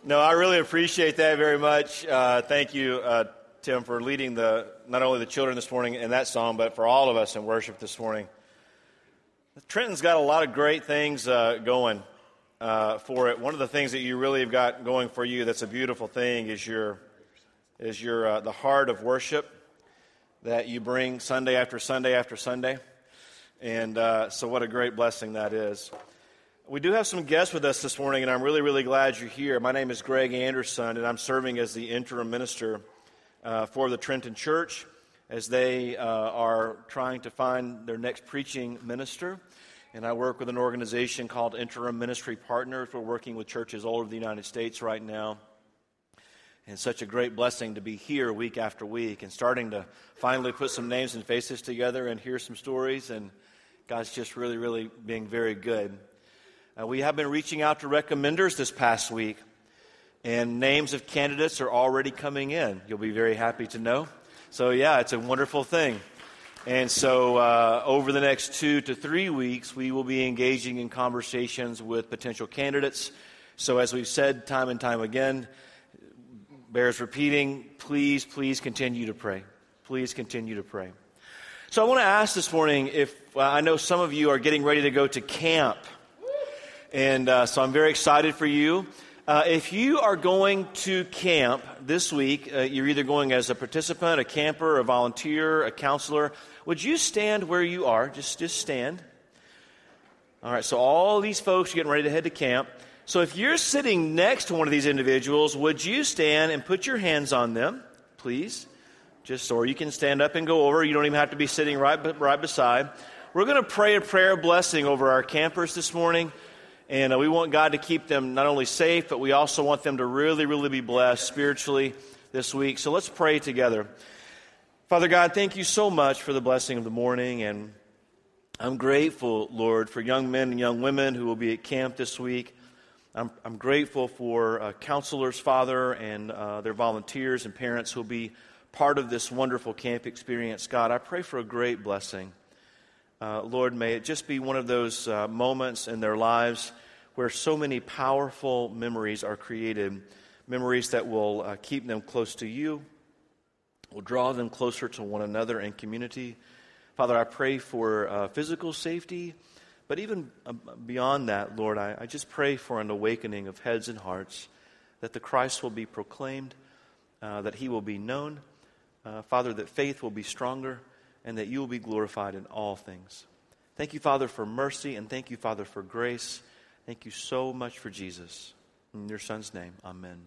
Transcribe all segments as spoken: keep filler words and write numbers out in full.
No, I really appreciate that very much. Uh, thank you, uh, Tim, for leading the not only the children this morning in that song, but for all of us in worship this morning. Trenton's got a lot of great things uh, going uh, for it. One of the things that you really have got going for you that's a beautiful thing is your is your uh, the heart of worship that you bring Sunday after Sunday after Sunday. And uh, so what a great blessing that is. We do have some guests with us this morning, and I'm really, really glad you're here. My name is Greg Anderson, and I'm serving as the interim minister uh, for the Trenton Church as they uh, are trying to find their next preaching minister. And I work with an organization called Interim Ministry Partners. We're working with churches all over the United States right now. And it's such a great blessing to be here week after week and starting to finally put some names and faces together and hear some stories. And God's just really, really being very good. Uh, we have been reaching out to recommenders this past week, and names of candidates are already coming in. You'll be very happy to know. So, yeah, it's a wonderful thing. And so uh, over the next two to three weeks, we will be engaging in conversations with potential candidates. So as we've said time and time again, bears repeating, please, please continue to pray. Please continue to pray. So I want to ask this morning if uh, I know some of you are getting ready to go to camp. And uh, so I'm very excited for you. Uh, if you are going to camp this week, uh, you're either going as a participant, a camper, a volunteer, a counselor. Would you stand where you are? Just, just stand. All right, so all these folks are getting ready to head to camp. So if you're sitting next to one of these individuals, would you stand and put your hands on them, please? Just or you can stand up and go over. You don't even have to be sitting right, right beside. We're going to pray a prayer of blessing over our campers this morning. And uh, we want God to keep them not only safe, but we also want them to really, really be blessed spiritually this week. So let's pray together. Father God, thank you so much for the blessing of the morning. And I'm grateful, Lord, for young men and young women who will be at camp this week. I'm, I'm grateful for uh, counselors, Father, and uh, their volunteers and parents who will be part of this wonderful camp experience. God, I pray for a great blessing. Uh, Lord, may it just be one of those uh, moments in their lives where so many powerful memories are created, memories that will uh, keep them close to you, will draw them closer to one another in community. Father, I pray for uh, physical safety, but even uh, beyond that, Lord, I, I just pray for an awakening of heads and hearts, that the Christ will be proclaimed, uh, that he will be known, uh, Father, that faith will be stronger, and that you will be glorified in all things. Thank you, Father, for mercy, and thank you, Father, for grace. Thank you so much for Jesus. In your Son's name, amen.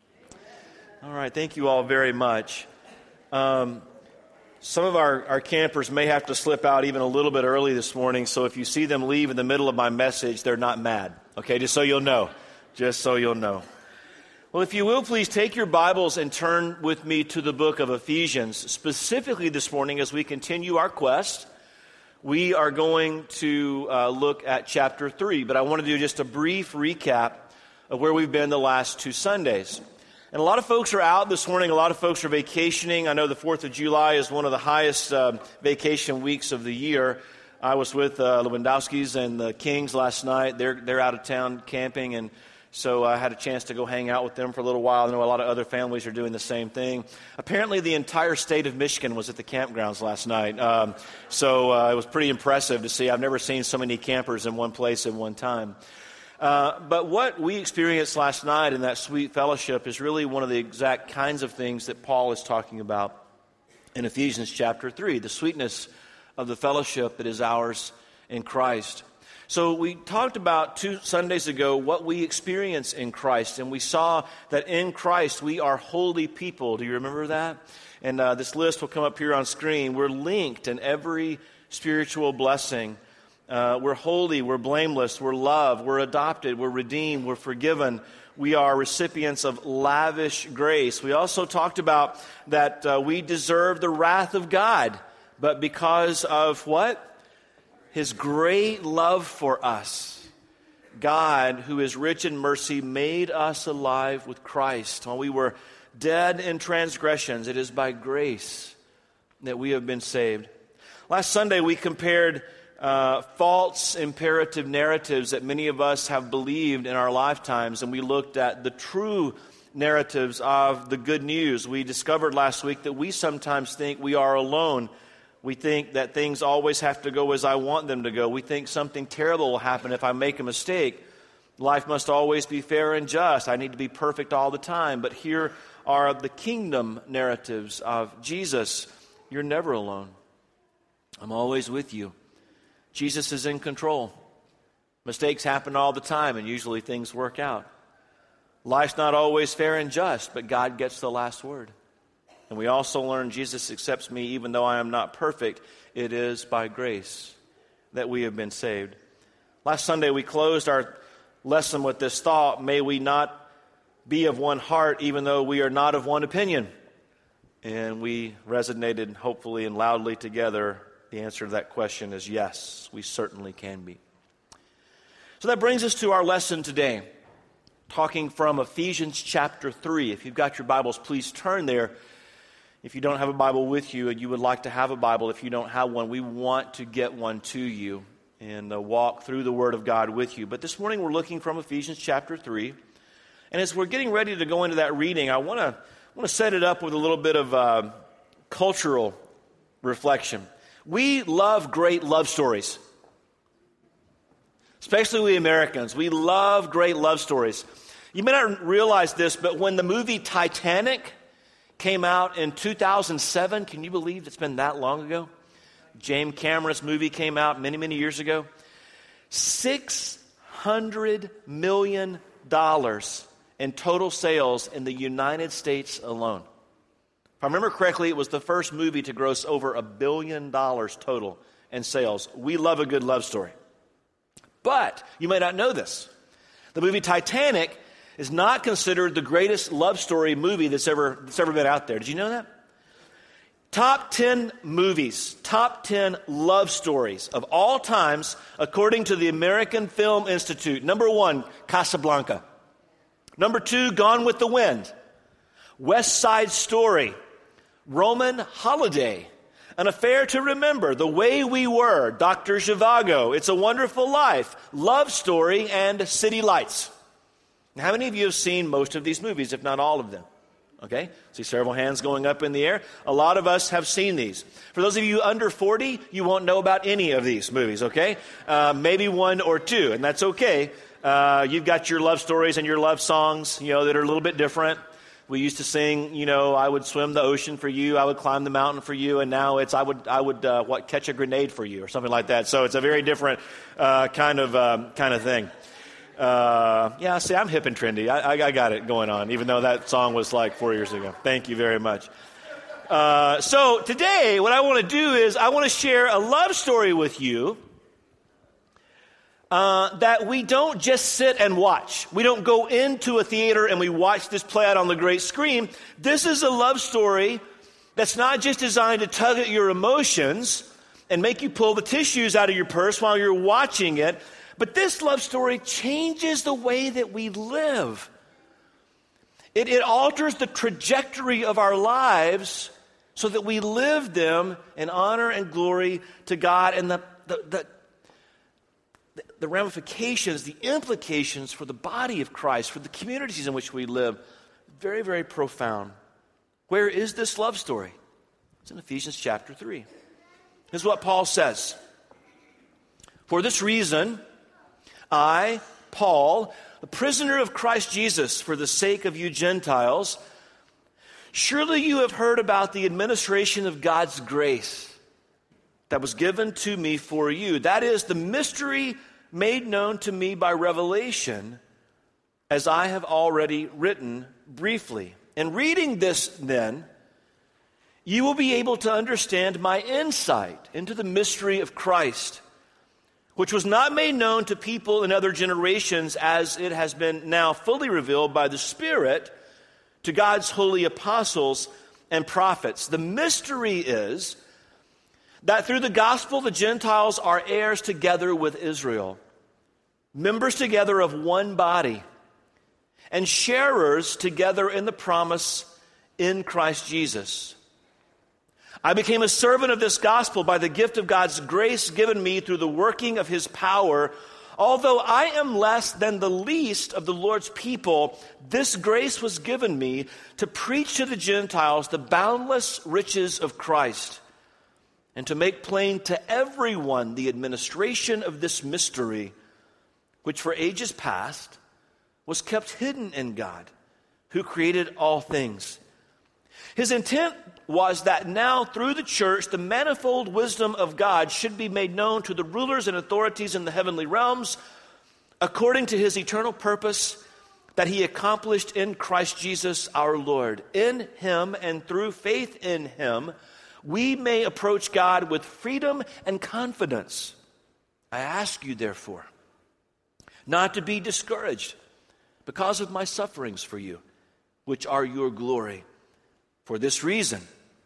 All right, thank you all very much. Um, some of our, our campers may have to slip out even a little bit early this morning, so if you see them leave in the middle of my message, they're not mad. Okay, just so you'll know. Just so you'll know. Well, if you will, please take your Bibles and turn with me to the book of Ephesians. Specifically this morning, as we continue our quest, we are going to uh, look at chapter three. But I want to do just a brief recap of where we've been the last two Sundays. And a lot of folks are out this morning. A lot of folks are vacationing. I know the fourth of July is one of the highest uh, vacation weeks of the year. I was with uh, Lewandowski's and the Kings last night. They're, they're out of town camping, and so I had a chance to go hang out with them for a little while. I know a lot of other families are doing the same thing. Apparently, the entire state of Michigan was at the campgrounds last night. Um, so uh, it was pretty impressive to see. I've never seen so many campers in one place at one time. Uh, but what we experienced last night in that sweet fellowship is really one of the exact kinds of things that Paul is talking about in Ephesians chapter three, the sweetness of the fellowship that is ours in Christ. So we talked about two Sundays ago what we experience in Christ, and we saw that in Christ we are holy people. Do you remember that? And uh, this list will come up here on screen. We're linked in every spiritual blessing. Uh, we're holy, we're blameless, we're loved, we're adopted, we're redeemed, we're forgiven. We are recipients of lavish grace. We also talked about that uh, we deserve the wrath of God, but because of what? His great love for us, God, who is rich in mercy, made us alive with Christ. While we were dead in transgressions, it is by grace that we have been saved. Last Sunday, we compared uh, false imperative narratives that many of us have believed in our lifetimes, and we looked at the true narratives of the good news. We discovered last week that we sometimes think we are alone. We think that things always have to go as I want them to go. We think something terrible will happen if I make a mistake. Life must always be fair and just. I need to be perfect all the time. But here are the kingdom narratives of Jesus. You're never alone. I'm always with you. Jesus is in control. Mistakes happen all the time, and usually things work out. Life's not always fair and just, but God gets the last word. And we also learn Jesus accepts me even though I am not perfect. It is by grace that we have been saved. Last Sunday we closed our lesson with this thought: may we not be of one heart even though we are not of one opinion. And we resonated hopefully and loudly together. The answer to that question is yes, we certainly can be. So that brings us to our lesson today, talking from Ephesians chapter three. If you've got your Bibles, please turn there. If you don't have a Bible with you and you would like to have a Bible, if you don't have one, we want to get one to you and uh, walk through the Word of God with you. But this morning we're looking from Ephesians chapter three. And as we're getting ready to go into that reading, I want to want to set it up with a little bit of uh, cultural reflection. We love great love stories, especially we Americans. We love great love stories. You may not realize this, but when the movie Titanic came out in two thousand seven, can you believe it's been that long ago? James Cameron's movie came out many, many years ago. six hundred million dollars in total sales in the United States alone. If I remember correctly, it was the first movie to gross over a billion dollars total in sales. We love a good love story. But you may not know this. The movie Titanic is not considered the greatest love story movie that's ever, that's ever been out there. Did you know that? Top ten movies, top ten love stories of all times, according to the American Film Institute. Number one, Casablanca. Number two, Gone with the Wind. West Side Story. Roman Holiday. An Affair to Remember. The Way We Were. Doctor Zhivago. It's a Wonderful Life. Love Story, and City Lights. Now, how many of you have seen most of these movies, if not all of them? Okay, see several hands going up in the air. A lot of us have seen these. For those of you under forty, you won't know about any of these movies, okay? Uh, maybe one or two, and that's okay. Uh, you've got your love stories and your love songs, you know, that are a little bit different. We used to sing, you know, I would swim the ocean for you, I would climb the mountain for you, and now it's I would I would uh, what catch a grenade for you or something like that. So it's a very different uh, kind of um, kind of thing. Uh, yeah, see, I'm hip and trendy. I, I, I got it going on, even though that song was like four years ago. Thank you very much. Uh, so today, what I want to do is I want to share a love story with you uh, that we don't just sit and watch. We don't go into a theater and we watch this play out on the great screen. This is a love story that's not just designed to tug at your emotions and make you pull the tissues out of your purse while you're watching it. But this love story changes the way that we live. It, it alters the trajectory of our lives so that we live them in honor and glory to God. And the, the, the, the ramifications, the implications for the body of Christ, for the communities in which we live, very, very profound. Where is this love story? It's in Ephesians chapter three. Here's what Paul says. For this reason, I, Paul, a prisoner of Christ Jesus for the sake of you Gentiles, surely you have heard about the administration of God's grace that was given to me for you. That is the mystery made known to me by revelation, as I have already written briefly. In reading this, then, you will be able to understand my insight into the mystery of Christ, which was not made known to people in other generations, as it has been now fully revealed by the Spirit to God's holy apostles and prophets. The mystery is that through the gospel the Gentiles are heirs together with Israel, members together of one body, and sharers together in the promise in Christ Jesus. I became a servant of this gospel by the gift of God's grace given me through the working of his power. Although I am less than the least of the Lord's people, this grace was given me to preach to the Gentiles the boundless riches of Christ, and to make plain to everyone the administration of this mystery, which for ages past was kept hidden in God, who created all things. His intent was that now through the church, the manifold wisdom of God should be made known to the rulers and authorities in the heavenly realms, according to his eternal purpose that he accomplished in Christ Jesus our Lord. In him and through faith in him, we may approach God with freedom and confidence. I ask you, therefore, not to be discouraged because of my sufferings for you, which are your glory. For this reason,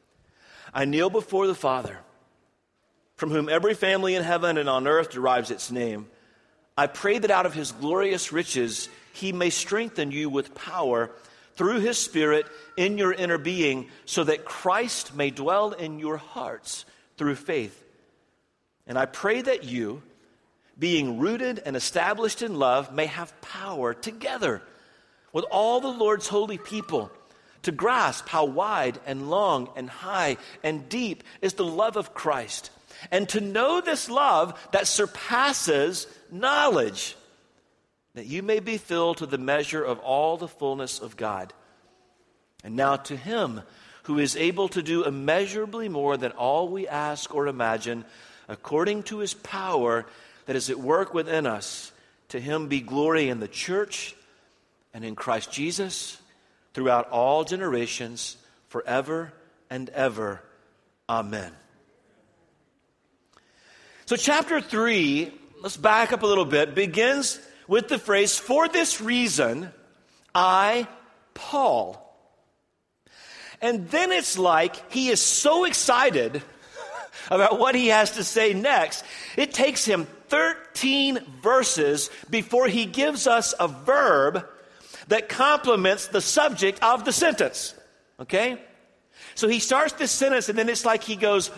I kneel before the Father, from whom every family in heaven and on earth derives its name. I pray that out of his glorious riches he may strengthen you with power through his Spirit in your inner being, so that Christ may dwell in your hearts through faith. And I pray that you, being rooted and established in love, may have power together with all the Lord's holy people to grasp how wide and long and high and deep is the love of Christ, and to know this love that surpasses knowledge, that you may be filled to the measure of all the fullness of God. And now to him who is able to do immeasurably more than all we ask or imagine, according to his power that is at work within us, to him be glory in the church and in Christ Jesus throughout all generations, forever and ever. Amen. So chapter three, let's back up a little bit, begins with the phrase, for this reason, I, Paul. And then it's like he is so excited about what he has to say next. It takes him thirteen verses before he gives us a verb that complements the subject of the sentence. Okay? So he starts this sentence, and then it's like he goes,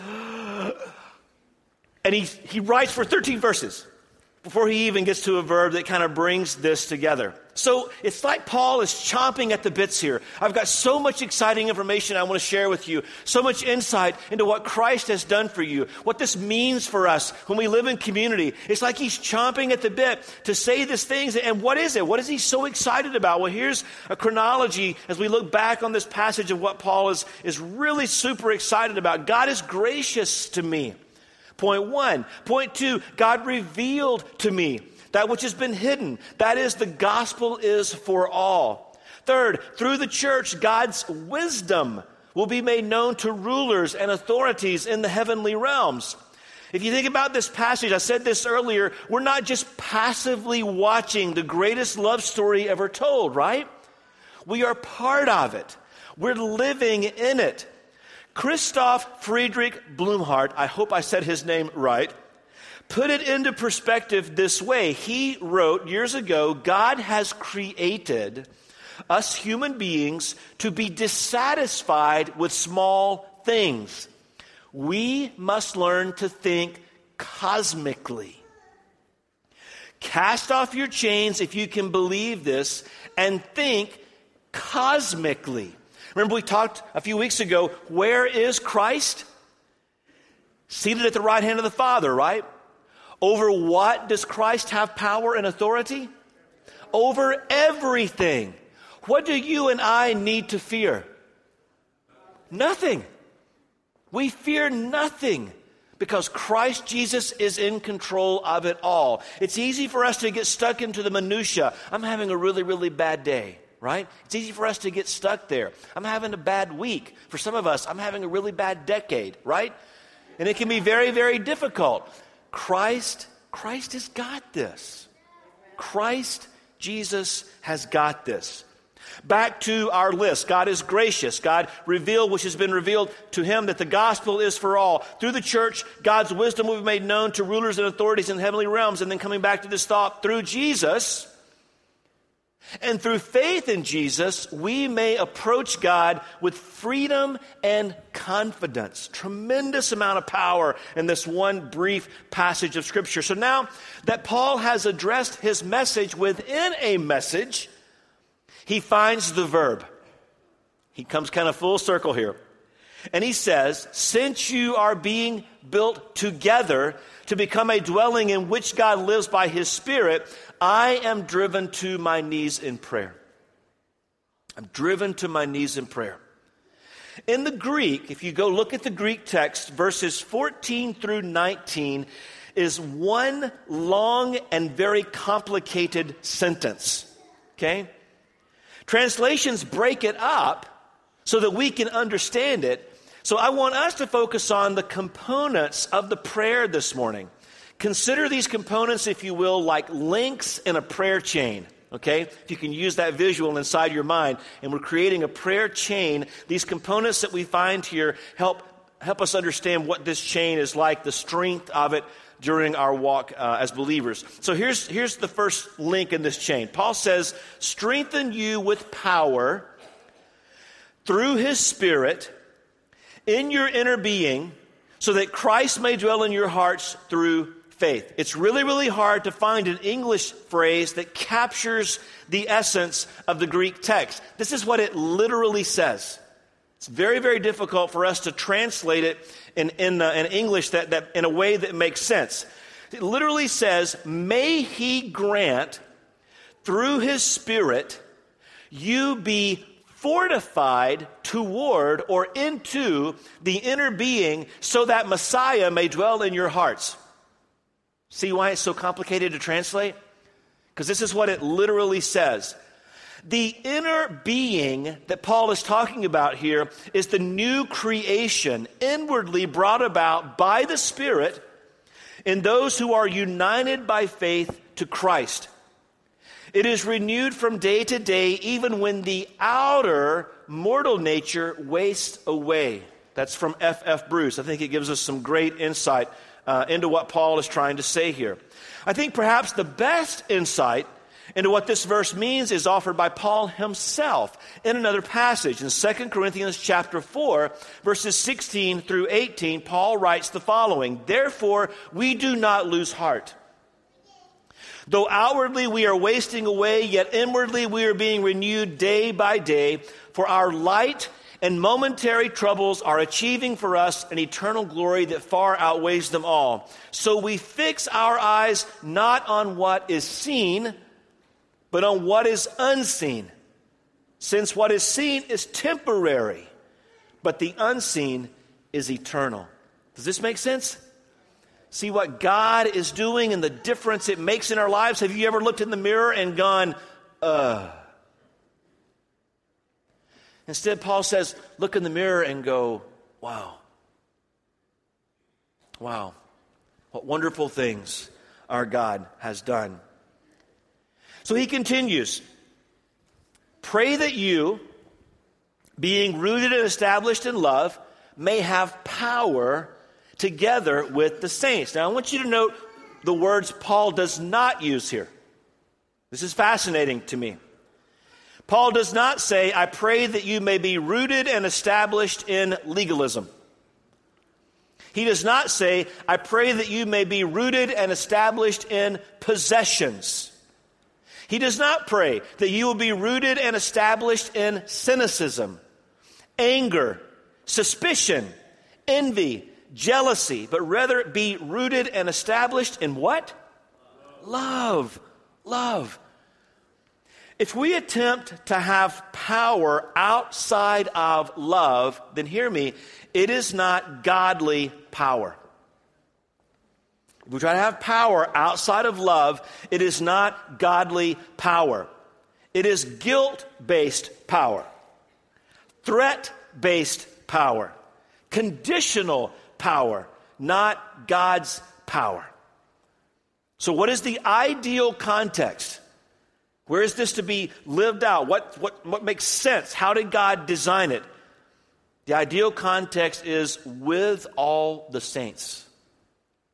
and he, he writes for thirteen verses before he even gets to a verb that kind of brings this together. So it's like Paul is chomping at the bits here. I've got so much exciting information I want to share with you, so much insight into what Christ has done for you, what this means for us when we live in community. It's like he's chomping at the bit to say these things. And what is it? What is he so excited about? Well, here's a chronology as we look back on this passage of what Paul is, is really super excited about. God is gracious to me. Point one. Point two, God revealed to me that which has been hidden. That is, the gospel is for all. Third, through the church, God's wisdom will be made known to rulers and authorities in the heavenly realms. If you think about this passage, I said this earlier, we're not just passively watching the greatest love story ever told, right? We are part of it. We're living in it. Christoph Friedrich Blumhardt, I hope I said his name right, put it into perspective this way. He wrote years ago, God has created us human beings to be dissatisfied with small things. We must learn to think cosmically. Cast off your chains, if you can believe this, and think cosmically. Remember, we talked a few weeks ago, where is Christ? Seated at the right hand of the Father, right? Over what does Christ have power and authority? Over everything. What do you and I need to fear? Nothing. We fear nothing because Christ Jesus is in control of it all. It's easy for us to get stuck into the minutia. I'm having a really, really bad day. Right? It's easy for us to get stuck there. I'm having a bad week. For some of us, I'm having a really bad decade, right? And it can be very, very difficult. Christ, Christ has got this. Christ Jesus has got this. Back to our list. God is gracious. God revealed which has been revealed to him, that the gospel is for all. Through the church, God's wisdom will be made known to rulers and authorities in heavenly realms. And then coming back to this thought, through Jesus, And through faith in Jesus, we may approach God with freedom and confidence. Tremendous amount of power in this one brief passage of Scripture. So now that Paul has addressed his message within a message, he finds the verb. He comes kind of full circle here. And he says, since you are being built together to become a dwelling in which God lives by his Spirit, I am driven to my knees in prayer. I'm driven to my knees in prayer. In the Greek, if you go look at the Greek text, verses fourteen through nineteen is one long and very complicated sentence. Okay? Translations break it up so that we can understand it. So I want us to focus on the components of the prayer this morning. Consider these components, if you will, like links in a prayer chain. Okay? If you can use that visual inside your mind. And we're creating a prayer chain. These components that we find here help, help us understand what this chain is like, the strength of it during our walk uh, as believers. So here's, here's the first link in this chain. Paul says, strengthen you with power through his Spirit in your inner being, so that Christ may dwell in your hearts through faith. It's really, really hard to find an English phrase that captures the essence of the Greek text. This is what it literally says. It's very, very difficult for us to translate it in, in, uh, in English that, that in a way that makes sense. It literally says, may he grant through his Spirit you be fortified toward or into the inner being so that Messiah may dwell in your hearts. See why it's so complicated to translate? Because this is what it literally says. The inner being that Paul is talking about here is the new creation inwardly brought about by the Spirit in those who are united by faith to Christ. It is renewed from day to day, even when the outer mortal nature wastes away. That's from F F Bruce. I think it gives us some great insight uh, into what Paul is trying to say here. I think perhaps the best insight into what this verse means is offered by Paul himself in another passage. In Second Corinthians chapter four, verses sixteen through eighteen, Paul writes the following, therefore we do not lose heart. Though outwardly we are wasting away, yet inwardly we are being renewed day by day. For our light and momentary troubles are achieving for us an eternal glory that far outweighs them all. So we fix our eyes not on what is seen, but on what is unseen. Since what is seen is temporary, but the unseen is eternal. Does this make sense? See what God is doing and the difference it makes in our lives. Have you ever looked in the mirror and gone, uh? Instead, Paul says, look in the mirror and go, wow. Wow. What wonderful things our God has done. So he continues, pray that you, being rooted and established in love, may have power together with the saints. Now, I want you to note the words Paul does not use here. This is fascinating to me. Paul does not say, I pray that you may be rooted and established in legalism. He does not say, I pray that you may be rooted and established in possessions. He does not pray that you will be rooted and established in cynicism, anger, suspicion, envy, jealousy, but rather be rooted and established in what? Love. Love. If we attempt to have power outside of love, then hear me, it is not godly power. If we try to have power outside of love, it is not godly power. It is guilt-based power, threat-based power, conditional power, not God's power. So what is the ideal context? Where is this to be lived out? What, what, what makes sense? How did God design it? The ideal context is with all the saints,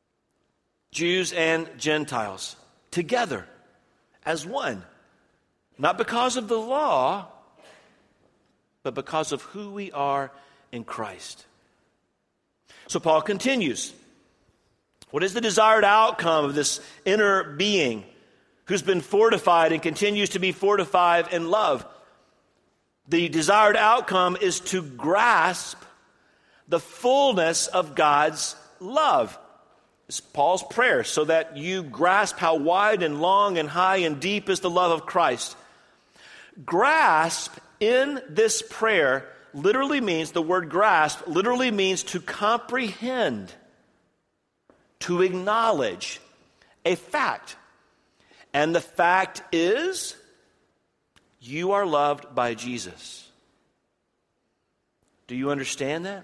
Jews and Gentiles, together as one. Not because of the law, but because of who we are in Christ. So Paul continues. What is the desired outcome of this inner being who's been fortified and continues to be fortified in love? The desired outcome is to grasp the fullness of God's love. It's Paul's prayer, so that you grasp how wide and long and high and deep is the love of Christ. Grasp in this prayer literally means, the word grasp literally means to comprehend, to acknowledge a fact. And the fact is, you are loved by Jesus. Do you understand that?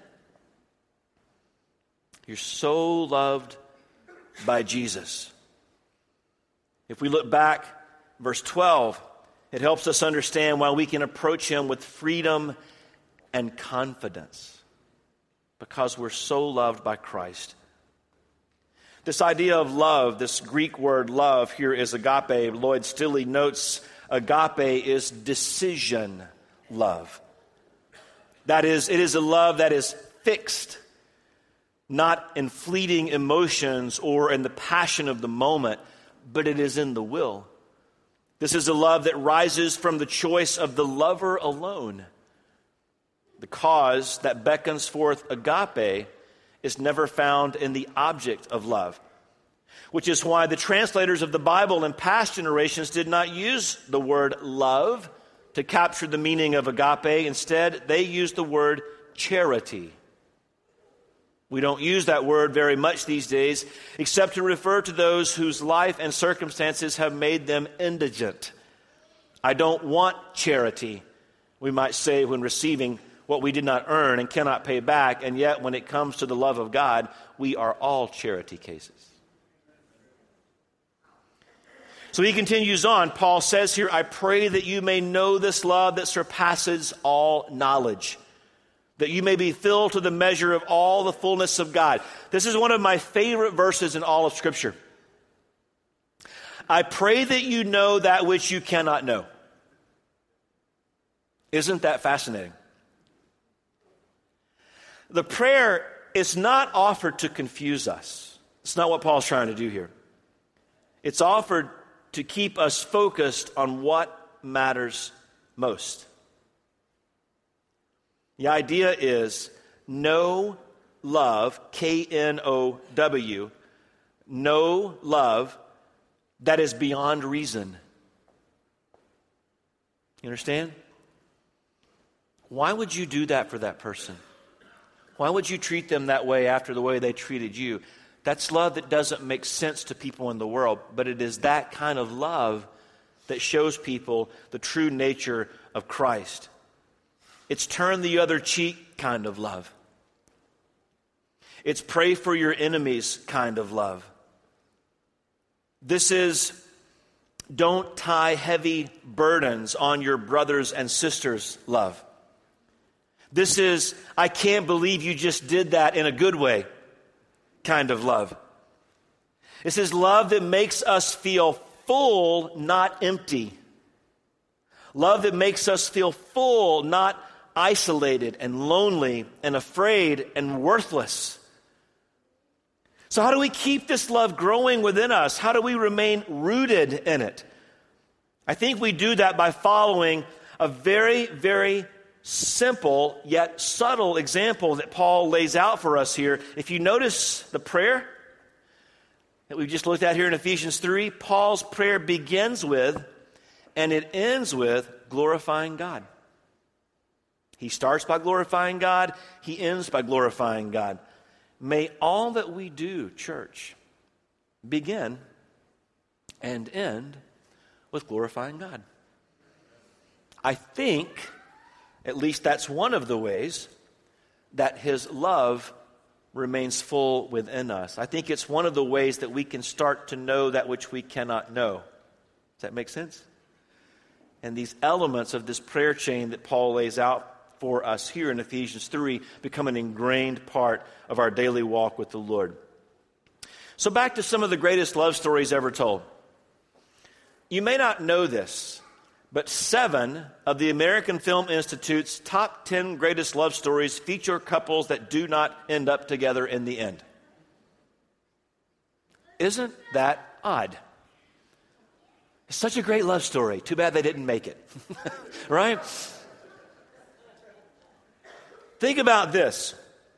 You're so loved by Jesus. If we look back, verse twelve, it helps us understand why we can approach him with freedom and confidence. Because we're so loved by Christ. This idea of love, this Greek word love here is agape. Lloyd Stilley notes agape is decision love. That is, it is a love that is fixed, not in fleeting emotions or in the passion of the moment, but it is in the will. This is a love that rises from the choice of the lover alone. The cause that beckons forth agape is never found in the object of love, which is why the translators of the Bible in past generations did not use the word love to capture the meaning of agape. Instead, they used the word charity. We don't use that word very much these days, except to refer to those whose life and circumstances have made them indigent. I don't want charity, we might say, when receiving what we did not earn and cannot pay back, and yet when it comes to the love of God, we are all charity cases. So he continues on. Paul says here, I pray that you may know this love that surpasses all knowledge, that you may be filled to the measure of all the fullness of God. This is one of my favorite verses in all of Scripture. I pray that you know that which you cannot know. Isn't that fascinating? The prayer is not offered to confuse us. It's not what Paul's trying to do here. It's offered to keep us focused on what matters most. The idea is know love, K N O W, know love that is beyond reason. You understand? Why would you do that for that person? Why would you treat them that way after the way they treated you? That's love that doesn't make sense to people in the world, but it is that kind of love that shows people the true nature of Christ. It's turn the other cheek kind of love. It's pray for your enemies kind of love. This is don't tie heavy burdens on your brothers and sisters love. This is I can't believe you just did that in a good way kind of love. This is love that makes us feel full, not empty. Love that makes us feel full, not isolated and lonely and afraid and worthless. So how do we keep this love growing within us? How do we remain rooted in it? I think we do that by following a very, very simple yet subtle example that Paul lays out for us here. If you notice the prayer that we just looked at here in Ephesians three, Paul's prayer begins with and it ends with glorifying God. He starts by glorifying God. He ends by glorifying God. May all that we do, church, begin and end with glorifying God. I think, at least that's one of the ways that His love remains full within us. I think it's one of the ways that we can start to know that which we cannot know. Does that make sense? And these elements of this prayer chain that Paul lays out for us here in Ephesians three become an ingrained part of our daily walk with the Lord. So back to some of the greatest love stories ever told. You may not know this, but seven of the American Film Institute's top ten greatest love stories feature couples that do not end up together in the end. Isn't that odd? It's such a great love story. Too bad they didn't make it. Right? Think about this.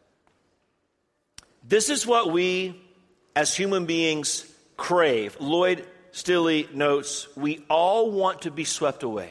This is what we as human beings crave. Lloyd Stilley notes, we all want to be swept away,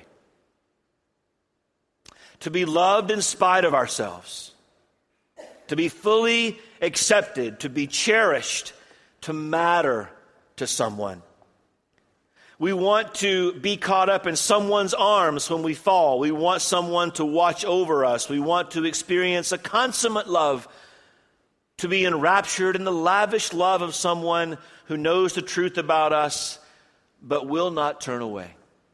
to be loved in spite of ourselves, to be fully accepted, to be cherished, to matter to someone. We want to be caught up in someone's arms when we fall. We want someone to watch over us. We want to experience a consummate love, to be enraptured in the lavish love of someone who knows the truth about us but will not turn away.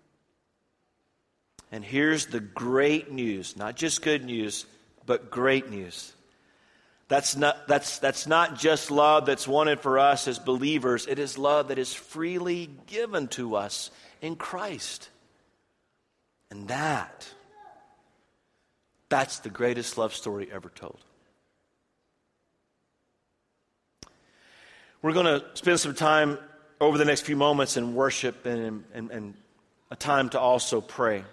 And here's the great news, not just good news, but great news. That's not, that's, that's not just love that's wanted for us as believers. It is love that is freely given to us in Christ. And that, that's the greatest love story ever told. We're going to spend some time over the next few moments in worship and, and, and a time to also pray.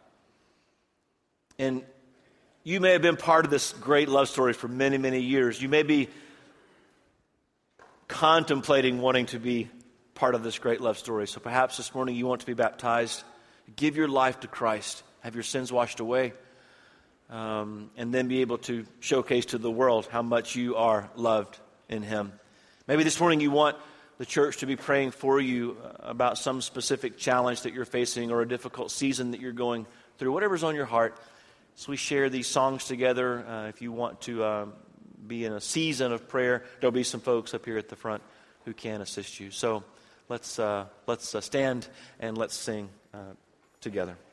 And you may have been part of this great love story for many, many years. You may be contemplating wanting to be part of this great love story. So perhaps this morning you want to be baptized, give your life to Christ, have your sins washed away, um, and then be able to showcase to the world how much you are loved in Him. Maybe this morning you want the church to be praying for you about some specific challenge that you're facing or a difficult season that you're going through, whatever's on your heart. So we share these songs together. Uh, if you want to uh, be in a season of prayer, there'll be some folks up here at the front who can assist you. So let's uh, let's uh, stand and let's sing uh, together.